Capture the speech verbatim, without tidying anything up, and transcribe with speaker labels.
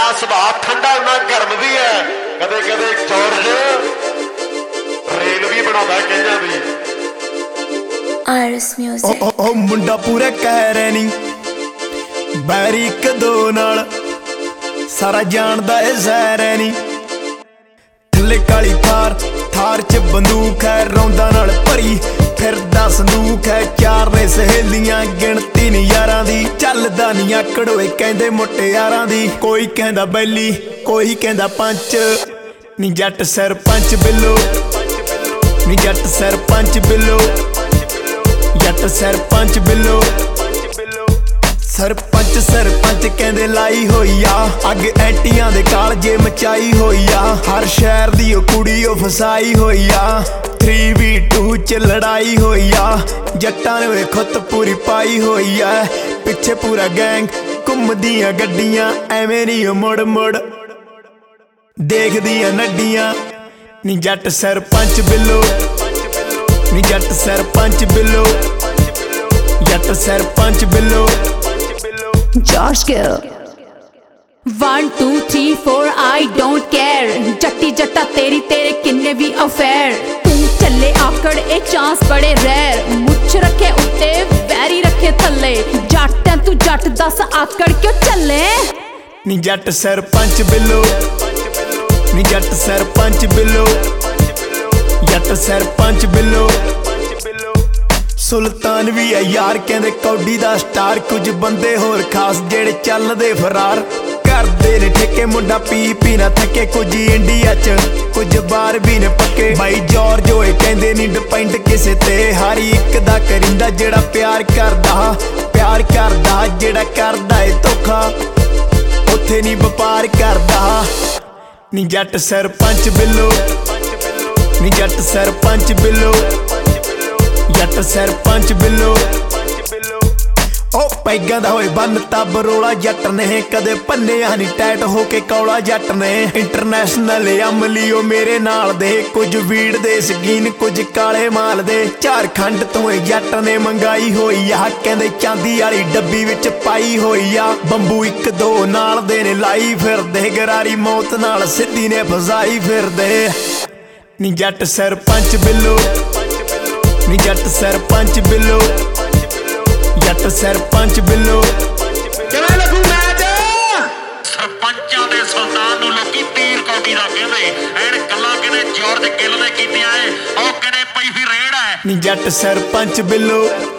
Speaker 1: जिन्ना सुभाव ठंडा उन्ना गर्म भी है। कदे कदे जॉर्ज रेल भी बनाता कईयां दी।
Speaker 2: RS music.
Speaker 3: ओ ओ मुंडा पूरा कह रहे नी बैरी एक दो नाल सारा जानदा है ज़हर नी। थल्ले काली थार थार च बंदूक है रौंदा नाल भरी फिरदा संदूक है। चार ने सहेलियां गिणती नी यारां दी चलदा नी आकड़ोए कहंदे मुटियारां दी। कोई कहंदा बैली कोई कहंदा पंच नी जट सरपंच बिल्लो नी जट सरपंच बिल्लो जट सरपंच बिल्लो। सरपंच सरपंच कहंदे लाई होई आ अग एंटियां दे कालजे मचाई होई आ। हर शहर दी ओ कुड़ी ओ फसाई होई आ। थ्री वी टू च लड़ाई होई आ जट्टां ने वे खुत पूरी पाई होई आ। पिछे पूरा गैंग घुमदियां गड्डियां एवें नी ओ मुड़ मुड़ देखदियां नड्डियां नी जट सरपंच बिल्लो नी जट सरपंच बिल्लो जट सरपंच बिल्लो।
Speaker 4: Josh Gill One two three four I don't care Jatti जट्टा तेरी तेरे किन्ने भी अफेयर। तू चले आकड़ ए चांस बड़े रेयर मुछ रखे उत्ते वैरी रखे थल्ले। जट तू जट दस आकड़ क्यों चले
Speaker 3: नी जट सरपंच बिल्लो नी जट सरपंच बिल्लो जट सरपंच बिल्लो। सुल्तान भी है यार कहंदे कौडी दा स्टार कुछ बंदे होर खास जेड़े चलदे फरार करदे ने ठेके। मुंडा पी पी ना थके कुछ इंडिया च कुछ बार भी ने पक्के। भाई जॉर्ज होए कहंदे नी डिपेंड किसे ते हर एक दा करिंदा जेड़ा प्यार करदा प्यार करदा जेड़ा करदा ए धोखा उत्थे नी व्यापार करदा नी जट सरपंच बिल्लो नी जट सरपंच बिल्लो जट सरपंच बिल्लो। ओ पैगां दा होए बनता बरोला जट ने कदे भन्नेआ नी टैट होके कौला जट ने। इंटरनेशनल अमली ओ मेरे नाल दे कुछ वीड़ दे शकीन कुछ काले माल दे। झारखंड तो जट ने मंगाई होई आ कहंदे चांदी वाली डब्बी विच पाई होई आ। बंबू एक दो नाल दे ने लाई फिरदे गरारी मौत नाल सिद्धी ने फसाई फिरदे नी जट सरपंच बिल्लो नी जट सरपंच बिल्लो जट सरपंच बिल्लो।
Speaker 1: किवें लगू मैच सरपंचां दे सुल्तान नूं लोकी तीर कौडी दा कहंदे एण गल्लां किने जॉर्ज गिल ने कीतियां ऐ ओ किने पई फिर रेड़ है
Speaker 3: नी जट सरपंच बिल्लो